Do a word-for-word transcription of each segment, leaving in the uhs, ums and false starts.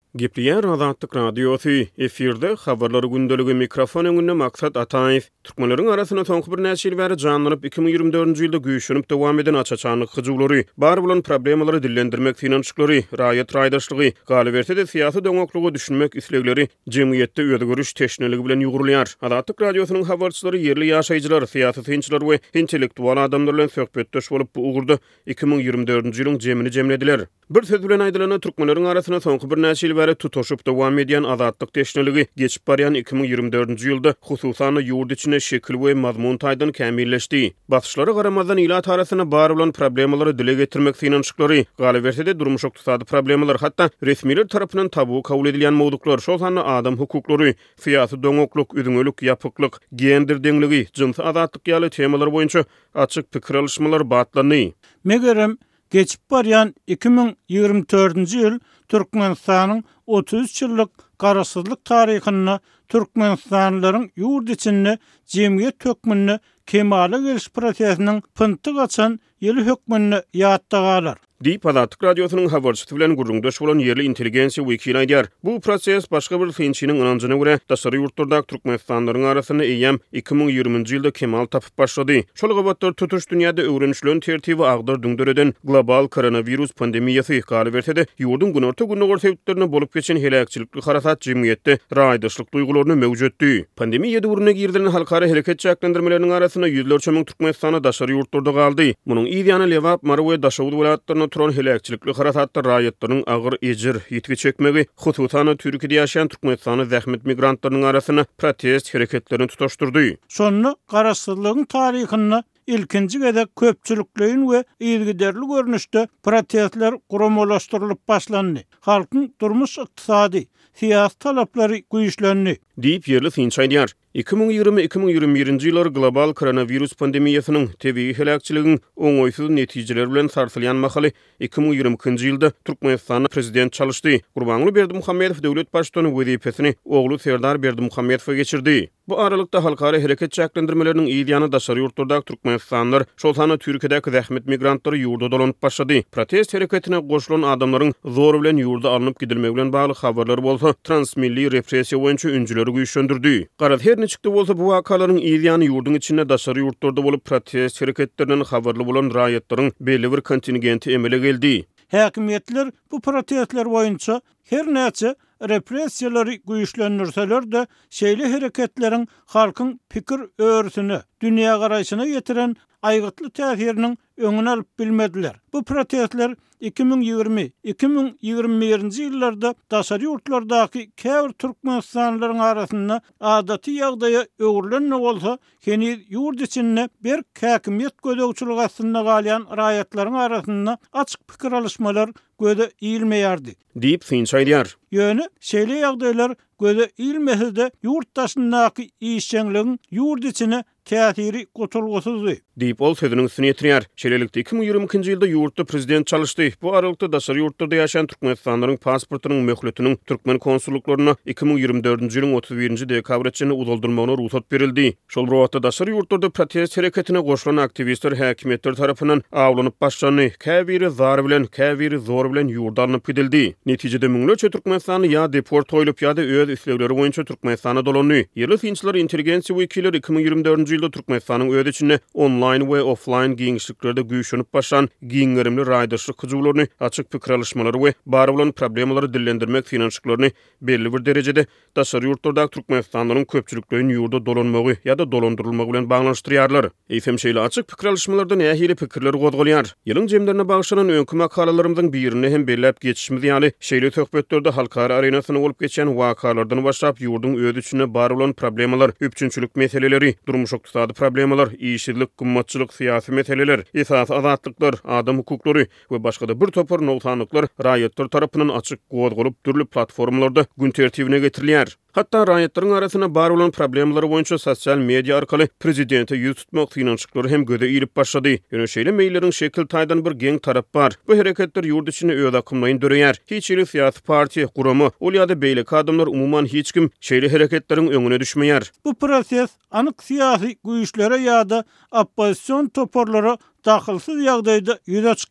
Gepliýär Azatlyk radiosu efirde habarlary gündeligi mikrofon öňünde maksat Ataýew. Türkmenleriň arasyna soňky bir näçe ýyl bäri janlanyp iki mиң ýygrimi dördünji ýylda güýçlenip dowam eden açaçanlyk hyjulary, bar bolan problemleri dillendirmek finançyklary, raýat raýdaşlygy, galy berse de syýasy döňeklige düşünmek islegleri jemgyýetde öýde görüş teşneligi bilen ýugurulýar. Azatlyk radiosynyň habarçylary ýerli ýaşaýjylar, syýasy synçylar we intellektual adamlar bilen söhbetdeş bolup bu ugurda iki mиң ýygrimi dördünji ýylyň jemini jemlediler. Bir söz bilen aýdylana türkmenleriň arasyna soňky bir näçe ýyl bäri tutoşup dowam edýän azatlyk teşneligi geçip barýan iki mиң ýygrimi dördünji ýylda hususan ýurt içine şekil we mazmun taýdan kämilleşdi. Basışlara garamazdan ila tarasyna bar bolan problemleri dile getirmek finançyklary, galy berse de durmuş ykdysady problemler, hatda resmiler tarapyndan tabu kabul edilýän mowduklar, şol sanly adam hukuklary, syýasy döňeklük, üdüňelik, ýapyklyk, gender deňligi, jinsy azatlyk ýaly temalar boýunça açyk pikir alışmalar batlany. Megerem geçip barýan iki mиң ýygrimi dördünji ýyl Türkmenistanyň otuz üç ýyllyk garasyzlyk taryhyny, Türkmenistanlylaryň ýurt içinde jemgyýet tökmünni kemale geliş prosesiniň pynty gaçan ýyly hökmünni ýatda galar. Diýip Azatlyk radiosynyň habarçysy bilen gurrundaş bolan ýerli intelligensiýa wekili aýdýar. Bu proses başga bir synçynyň ynanjyna görä daşary ýurtlardaky türkmenistanlylaryň arasyna eýem iki mиң ýygrimiňji ýylda kemal tapyp başlady. Şol gabatlar tutuş dünýäde öwrenişlerin tertibi agdyr düňdereden global koronavirus pandemiýasy galy berse de ýurdun günorta günnägör sebäplerini bolup geçen helakçylyk harasat jemgyýetde raýdaşlyk duýgularyny mewjuddy. Pandemiýa döwrüne girdilen halkara hereket çäklendirmeleriniň arasyna ýüzlerçe miň türkmenistana daşary ýurtlarda galdy. Munyň ýa-da Lewap, Mara we Daşawud welaýatlaryna turan helakçylyk harasatda raýatlaryň agyr ejir ýetgi çekmegi, hususan Türkiýede ýaşaýan türkmenistany zähmet migrantlarynyň arasyna protest hereketlerini tutaşdyrdy. Şonu garasyzlygyň taryhyny ilkinji gede köpçülikleýin we ýygyderli görnüşde protestler guramalaşdyrylyp başlandy. Halkyň durmuş ykdysady, syýasy talaplary güýçlendi. Diýip ýerli synçy aýdýar. iki mиң ýygrimi iki mиң ýygrimi birinji ýyllar global koronavirus pandemiýasynyň tebii helakçylygyň oňoýsuz netijeleri bilen sarsylýan mahaly iki mиң ýygrimi ikinji ýylda Türkmenistanyň prezident çalyşdy. Gurbanly Berdimuhammedow döwlet başlygyny wezipesini ogly Serdar Berdimuhammedowa geçirdi. Bu aralykda halkara hereket çäklendirmeleriniň ýylyany daşary ýurtlardaky türkmenistanlylar, şol sany Türkiýedäki zähmet migrantlary ýurda dolanyp başlady. Protest hereketine goşulan adamlaryň zor bilen ýurda alınıp gidilmegi bilen bagly habarlar bolsa, transmilli repressiýa boýunça öňçüleri güýçlendirdi. Garaz her neçikde bolsa bu wakalaryň ýylyany ýurdun içinde daşary ýurtlarda bolup protest hereketlerinden habarly bolan raýatlaryň belli bir kontingenti emele geldi. Häkimetler bu protestler boýunça her näçe repressiýalary güýçlendirseler de şeýle hereketleriň halkyň pikir öwrüsini, dünýä garaýşyna ýetiren aýgytly täsiriniň öňüne alyp bilmediler. Bu protestler iki mиң ýygrimi iki mиң ýygrimi birinji ýyllarda daşary ýurtlardaky käbir türkmenistanlylaryň arasynda adaty ýagdaýa öwrilenme bolsa, heni ýurt içinde bir häkimet gödäwçiligi aslynda galýan raýatlaryň arasynda açyk pikir alışmalar göze iýilmeýärdi. Diýip synçy aýdýar. Ýöne şeýle ýagdaýlar göze iýilmese ýurtdaşyndaky işçiligiň ýurt içine täsiri gotulgusuzdy. Diýip ol sözüniň üstüne ýetirýär. Şeýlelikde iki mиң ýygrimi ikinji ýylda ýurtda prezident çalyşdy. Bu aralykda daşary ýurtlarda ýaşaýan türkmenistanlylaryň pasportynyň möhletiniň türkmen konsulluklarına iki mиң ýygrimi dördünji ýylyň otuz birinji dekabrçyny uzaldyrmagyna ruhsat berildi. Şol wagtda daşary ýurtlarda protest hereketine goşulan aktivistler häkimetler tarapyndan awlanyp başlandy. Käbiri zar bilen, käbiri zor bilen ýurda alınıp gidildi. Netijede müňlerçe türkmenistany ýa deport oýlup ýa-da öz islegleri boýunça Türkmenistana dolandy. Ýerli synçylar intelligensiýa wekilleri iki mиң ýygrimi dördünji ýylda Türkmenistanyň öz içinde online we offline giňişliklerde güýçlenip başlan giňlerimli raýdaşlyk hyjularyny, açyk pikir alışmalary we bar bolan problemleri dillendirmek finançyklaryny belli bir derejede daşary ýurtlardaky türkmenistanyň köpçüliklerini ýurda dolanmagy ýa-da dolandyrylmagy bilen baglanşdyrýarlar. Eýsem şeýle açyk pikir alışmalarda nähili pikirler gozgolýar. Ýylyň jemlerine bagşlanan öňkü makalalarymyzyň birini hem belläp geçişimiz ýaly şeýle töhbetlerde halkara arenasyna bolup geçen wakalardan başlap ýurdun öz içinde bar bolan problemler, üpçünçülük meseleleri, durmuş ykdysady problemler, işçilik, gummatçylyk, syýasy meseleler, esas azatlyklar, adam hukuklary we başga da bir topar nowtanlyklar raýatlar tarapyndan açyk gozgolup türli platformalarda gün tertibine getirilýär. Hatta raýatlaryň arasyna bar bolan problemleri boýunça sosial media arkaly prezidente ýüz tutmak finançyklary hem göze iýilip başlady. Ýöne şeýle meýilleriň şekil taýdan bir geň tarap bar. Bu hereketler ýurt içinde öz akymlaryny döreýär. Hiç ýyly syýasy partiýa guramy, ol ýa-da beýleki adamlar umuman hiç kim şeýle hereketleriň öňüne düşmeýär. Bu proses anyk syýasy güýçlere ýa-da oppozisiýon toporlary dahylsyz ýagdaýda ýüze çykýar.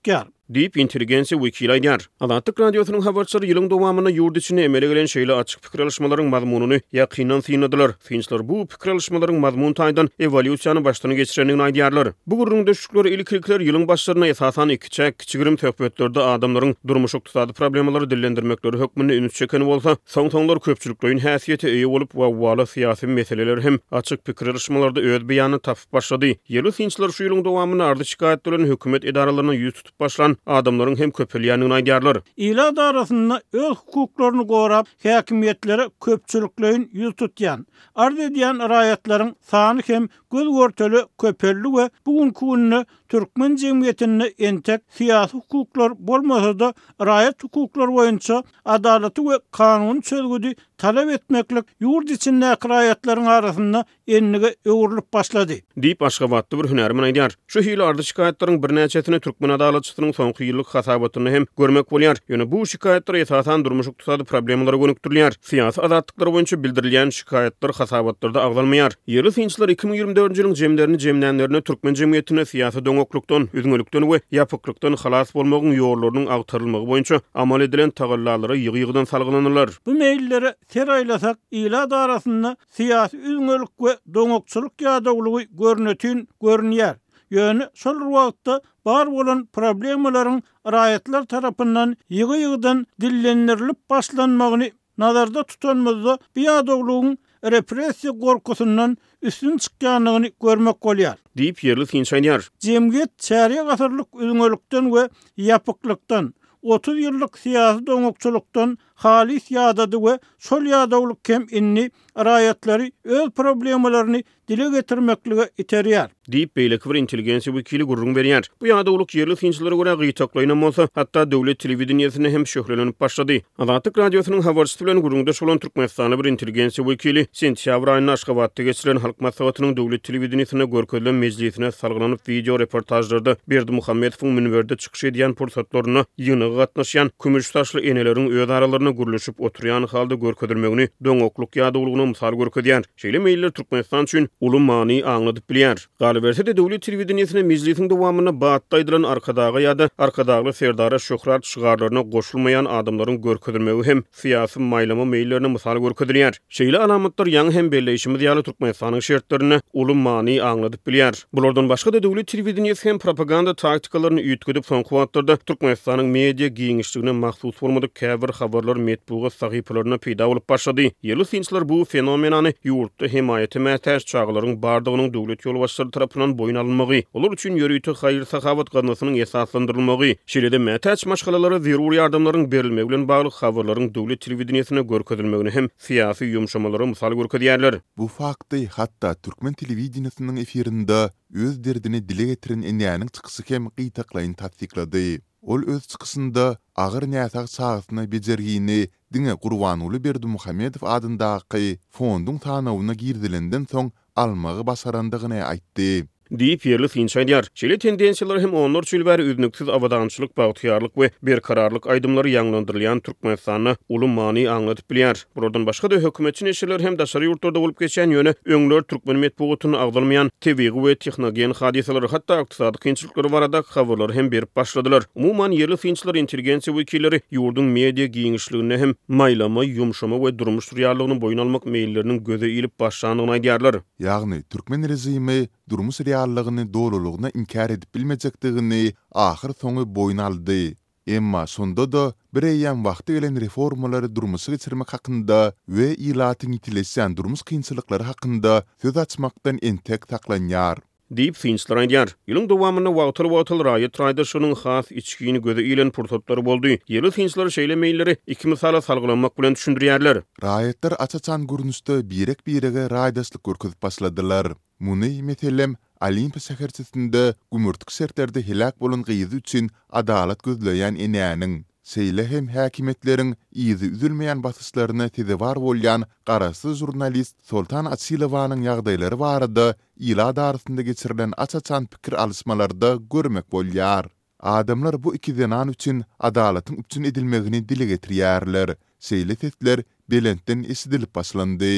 diýip intelligensiýa wekili aýdýar. Azatlyk radiosynyň habarçylary ýylyň dowamyna ýurt içinde emele gelen şeýle açyk pikir alışmalaryň mazmunyny ýakynan synadylar. Finçler bu pikir alışmalaryň mazmun taýdan evolýusiýany başdan geçirendigini aýdýarlar. Bu gurrun döşükler ilklikler ýylyň başlaryna esasan iki çäk kiçigirim töhbetlerde adamlaryň durmuş ykdysady problemleri dillendirmekleri hökmünde ünüt çeken bolsa, soň-soňlar köpçülikliň häsiýeti eýe bolup we wala syýasy meseleler hem açyk pikir alışmalarda öz beýany tapyp başlady. Ýyly finçler şu ýylyň dowamyna ardy şikayet bilen hökümet idaralaryna ýüz tutup başlan adamlaryň hem köpelýäniňi aýdýarlar. Ila darasynda öz hukuklaryny gorap, häkimiýetlere köpçülikliň ýüz tutýan, ardy edýän raýatlaryň sany hem göz görteli köpelli we bugünkü günde Türkmen jemgyýetinde entek syýasy hukuklar bolmasa da raýat hukuklar boýunça adalaty we kanun çözgüdi talap etmeklik ýurt içindäki raýatlaryň arasynda ennige öwrülip başlady. Diýip Aşgabatda bir hünärmen aýdýar. Şu hili ardy şikayetleriň bir näçesini Türkmen adalatçysynyň soňky ýyllyk hasabatyny hem görmek bolýar. Ýöne bu şikayetler esasan durmuş ykdysady problemlere gönükdirilýär. Syýasy azatlyklary boýunça bildirilýän şikayetler hasabatlarda aglanmaýar. Ýyly finçler iki ming ýygrimi dördünji ýylyň jemlerini jemlänlerini Türkmen jemgyýetine syýasy doňoklukdan, üzgünlükden we ýapyklykdan halas bolmagyň ýollarynyň agtarylmagy boýunça amal edilen tagallary ýygy-ýygydan salgynanyrlar. Bu meýillere seraýlasak, ila darasynda syýasy üzgünlük we doňokçylyk ýadaglygy görnetin görnýär. Ýöne şol wagtda bar bolan problemlaryň raýatlar tarapyndan ýygy-ýygydan dillendirilip başlanmagyny nazarda tutanmazda bu ýadaglygyň repressiýa gorkusundan üstün çykýanlygyny görmek bolýar. Diýip ýerli finç aýdýar. Jemgyýet çäre gasyrlyk üzgünlükden we ýapyklykdan, otuz ýyllyk syýasy doňokçylykdan halis ýadady we şol ýadaglyk kem inni raýatlary öz problemlaryny dile getirmeklige iterýär. Diýip beýleki bir intelligensiýa wekili gurrun berýär. Bu ýadaglyk ýerli finçlere görä gyýtaklaýan bolsa, hatda döwlet telewizioniýasyna hem şöhrelenip başlady. Azatlyk radiosynyň habarçysy bilen gurrunda şolan Türkmenistany bir intelligensiýa wekili sentýabr aýynyň Aşgabatda geçirilen halk maslahatynyň döwlet telewizioniýasyna görkezlen mejlisine salgylanyp video reportajlarda Berdi Muhammedowyň minberde çykyş edýän pursatlaryna ýygyna gatnaşýan kümüş taşly eneleriň öz aralaryna gürleşip oturýan halda görkezilmegini doňokluk ýadaglygyna mysal görkezýär. Şeýle meýiller Türkmenistan üçin uly many aňladyp bilýär. Galiberde de döwlet telewizioniýasyna mejlisiň dowamyna batda aýdylan arkadagy ýa-da arkadagy serdara şöhrat şygarlaryna goşulmaýan adamlaryň görkezilmegi hem syýasy maýlama meýillerine mysal görkezilýär. Şeýle alamatlar ýaňy hem belleşimi diýýäli Türkmenistanyň şertlerini uly many aňladyp bilýär. Bulardan başga da döwlet telewizioniýasy hem propaganda taktikalarını üýtgedip soňky wagtlarda Türkmenistanyň media giňişligine mahsus bolmadyk käbir habarlar metbuga sahypalaryna peýda bolup başlady. Ýyly finçler bu fenomenany ýurtda himayety mätäş çağlaryň bardygynyň döwlet ýolbaşçylary tarapyndan boyun alınmagy, olar üçin ýörüýte haýır sahabat ganasynyň esaslandyrylmagy, şeýle-de mätäç maşgalalara zeruri ýardamlaryň berilmegi bilen bagly habarlaryň döwlet telewizioniýasyna görkezilmegini hem syýasy ýumşamalary mysal görkezýärler. Bu fakty hatda Türkmen telewizioniýasynyň efirinde öz derdini dile getiren enýäniň çykysy hem gyýtaklaýyn tasdiklady. Ol öz çykysynda agyr näsag çağısyna bejergini diňe Gurbanuly Berdi Muhammedow adyndaky fonduň tanawyna girdilenden soň almagy başarandygyny aýtdy. Diýip ýerli finç aýdýar. Şeýle tendensiýalar hem onlar üçin bäri üznüksiz awadançylyk, bagtýarlyk we berkararlyk aýdymlary ýaňlandyrylýan Türkmenistany uly many aňlatyp bilýär. Buradan başga da hökümetçi neşeler hem daşary ýurtlarda bolup geçen ýöne öňler Türkmen medeniýetini agdalmaýan tebigy we texnologiýany hadiseler hatda ykdysady kynçylyklary barada habarlar hem berip başladylar. Umumyň ýerli finçler intelligensiýa wekilleri ýurdun media giňişligine hem maýlama, ýumşama we durmuş reallygyny boyun almak meýilleriniň göze ilip başlandygyny aýdýarlar. Ýagny Türkmen rejimi durmuş reallygyny doluluguna inkar edip bilmejekdigini ahir soňy boyun aldy. Emma sonda da bir eýen wagty gelen reformalary durmuşy geçirmek hakynda we ilatyň itileşen durmuş kynçylyklary hakynda söz açmakdan entek taklanýar. Diýip finçler aýdýar. Ýylyň dowamyna wagtyl-wagtyl raýat raýdaşynyň has içgini göze ilen pursatlary boldy. Ýyly finçler şeýle meýilleri iki misala salgylanmak bilen düşündirýärler. Raýatlar açaçan görnüşde birek birege raýdaşlyk görkezip başladylar. Muny meselem Olimpiya şäherçisinde gümürtük şertlerde helak bolan gyýyzy üçin adalat gözleýän enäniň seýle hem häkimetleriň ýyzy üzülmeýän basyşlaryna tezewar bolýan garasy jurnalist Sultan Asilowanyň ýagdaýlary barada ila darasynda geçirilen açaçan pikir alışmalarda görmek bolýar. Adamlar bu iki zenan üçin adalatyň üçin edilmegini dile getirýärler. Seýle sesler belentden eşidilip başlandy.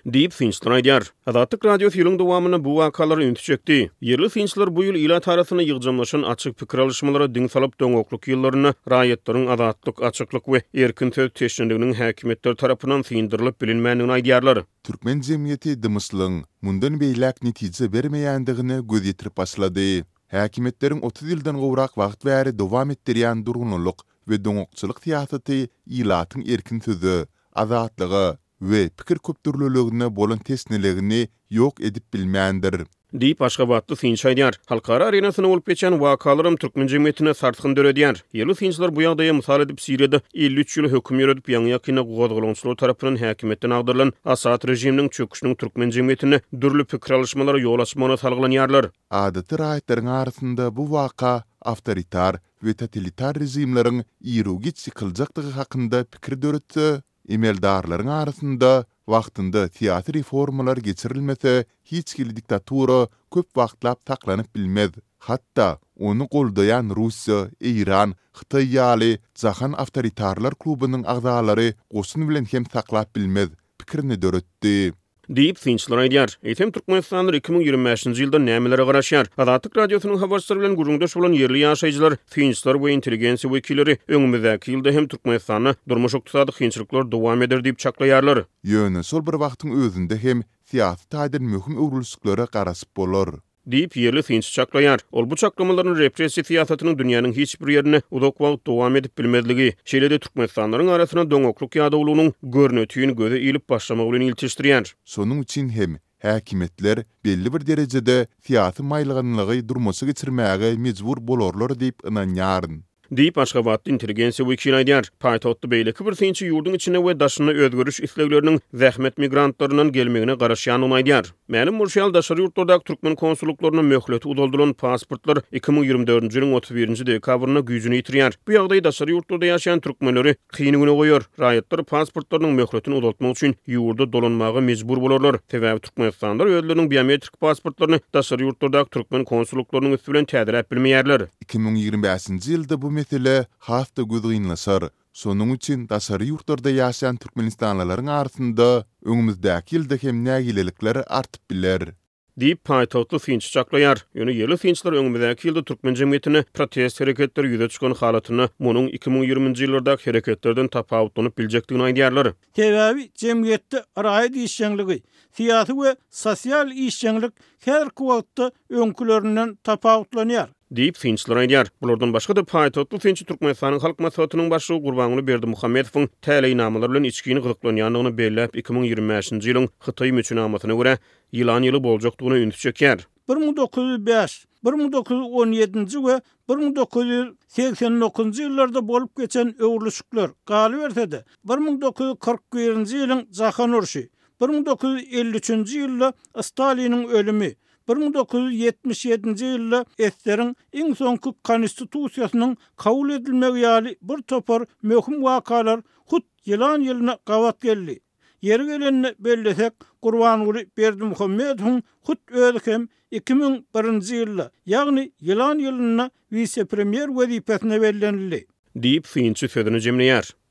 Deyip Finchler aýdýar. Azatlyk radio filmiň dowamyna bu wakalary ünitjekdi. Yerli Finchler bu ýyl ila tarasyna ýygjamlaşan açyk pikir alışmalara diň salyp doňokluk ýyllaryna raýatlaryň azatlyk, açyklyk we erkin söz teşnegliginiň häkimetler tarapyndan syndyrylyp bilinmändigini aýdýarlar. Türkmen jemgyýeti dymyslyň mundan beýlek netije bermeýändigini göz ýetirip başlady. Häkimetleriň otuz ýyldan gowrak wagt bäri dowam etdirýän durgunluk we doňokçylyk tiýasaty ýylatyň erkin sözü, azatlygy we pikir köpdürlüligine bolan tesneligini ýok edip bilmändir. Deyip Aşgabatly Finch aýdýar. Halkara arenasyna bolup geçen wakalarym türkmen jemgyýetine sartgyn döredýär. Yerli Finchler bu ýagdaýa mysal edip Siriýede elli üç ýyl höküm ýöredip ýaňy ýakyna gowazgalaňçylar tarapyndan häkimetden agdarylan Asad rejiminiň çöküşiniň türkmen jemgyýetine dürli pikir alışmalara ýol açmagyna salgylanyarlar. Adaty raýatlaryň arasynda bu waka awtoritar we totalitar rejimleriň ýyrugy çykyljakdygy hakynda pikir döretdi. Emeldarlaryň arasynda wagtynda teatr reformalar geçirilmese hiç kili diktatura köp wagtlap taklanyp bilmez. Hatda onu goldayan Russiýa, Iran, Hytaý ýaly jahan awtoritarlar klubynyň agzalary goşun bilen hem taklap bilmez. Pikirini döretdi. Deyip Finchler aýdýar. Etem Türkmenistanlar iki ming ýygrimi beşinji ýylda nämelere garaşýar? Azatlyk radiosynyň habarçylary bilen gurulmdaş bolan yerli ýaşaýjylar, Finchler we intelligensiýa wekilleri öňümüzdäki ýylda hem Türkmenistany durmuş ykdysady kynçylyklar dowam eder diýip çaklaýarlar. Ýöne sol bir wagtyň özünde hem siýasat taýdan möhüm öwrülüşliklere garaşyp bolar. Deyip yerli Finch çaklaýar. Ol bu çaklamalaryň repressiýa siýasatynyň dünýäniň hiç bir ýerine uzak wagt dowam edip bilmezligi, şeýlede Türkmenistanlaryň arasyna doňokluk ýadawlugynyň görnötüýini göze ilip başlamagy bilen iltişdirýär. Sonuň üçin hem häkimetler belli bir derejede siýasy maýlyganlygy durmasy geçirmäge mejbur bolarlar diýip ynanýar. Deyip Aşgabatly intelligensiýa wekili aýdýar. Paýtagtda beýleki bir synçy ýurdun içine we daşyna özgörüş islegleriniň zähmet migrantlarynyň gelmegine garaşýanyny aýdýar. Mälim Murşal daşary ýurtlardaky türkmen konsulluklarına möhleti udaldylan pasportlar iki ming ýygrimi dördünji ýylyň otuz birinji dekabryna güýjüni ýitirýär. Bu ýagdaý daşary ýurtlarda ýaşaýan türkmenleri kynýgyna goýar. Raýatlar pasportlarynyň möhletini udaltmak üçin ýurda dolanmagy mejbur bolarlar. Sebäbi Türkmenistanlar özleriniň biometrik pasportlaryny daşary ýurtlardaky türkmen konsulluklarynyň üstü bilen täzirep bilmeýärler. iki ming ýygrimi beşinji ýylda bu mesele hafta güzgünlasar. Sonuň üçin daşary ýurtlarda ýaşaýan türkmenistanlylaryň arasynda öňümüzdäki ýylda hem nägilelikler artyp biler. Deyip Paýtagtly Finch çaklaýar. Ýöne yerli Finchler öňümüzdäki ýylda türkmen jemgyýetine protest hereketleri ýüze çykan halatyny munyň iki ming ýygrimiňji ýyllardaky hereketlerden tapawutlanyp biljekdigini aýdýarlar. Sebäbi jemgyýetde raýat işçiligi, siýasy we sosial işçilik her wagtda öňkülerinden tapawutlanýar. Deyip Finchler aýdýar. Bulardan başga da Paýtagtly Finch Türkmenistanyň halk maslahatynyň başlygy Gurbanguly Berdimuhammedowyň täleýnamalary bilen içkini gyzyklanýandygyny belläp iki ming ýygrimi beşinji ýylyň Hytaý müçünamatyna görä ýylan ýyly boljakdygyny ünitjekýär. bir ming dokuz ýüz beş, bir ming dokuz ýüz on ýedinji we bir ming dokuz ýüz seksen dokuzunji ýyllarda bolup geçen öwrülüşikler galy bersede bir ming dokuz ýüz kırk birinji ýylyň Jahan urşy, bir ming dokuz ýüz elli üçinji ýylda Staliniň ölümi, bir ming dokuz ýüz ýetmiş ýedinji ýylda Esteriň iň soňky konstitusiýasynyň kabul edilmegi ýaly bir topar möhüm wakalar hut ýylan ýylyna gawat geldi. Yeri gelenini bellesek, Gurbanguly Berdimuhammedowyň hut özü hem iki ming birinji ýylda, ýagny ýylan ýylyna vice-premier wezipesine bellenildi. Deyip Finch sözüni jemleýär.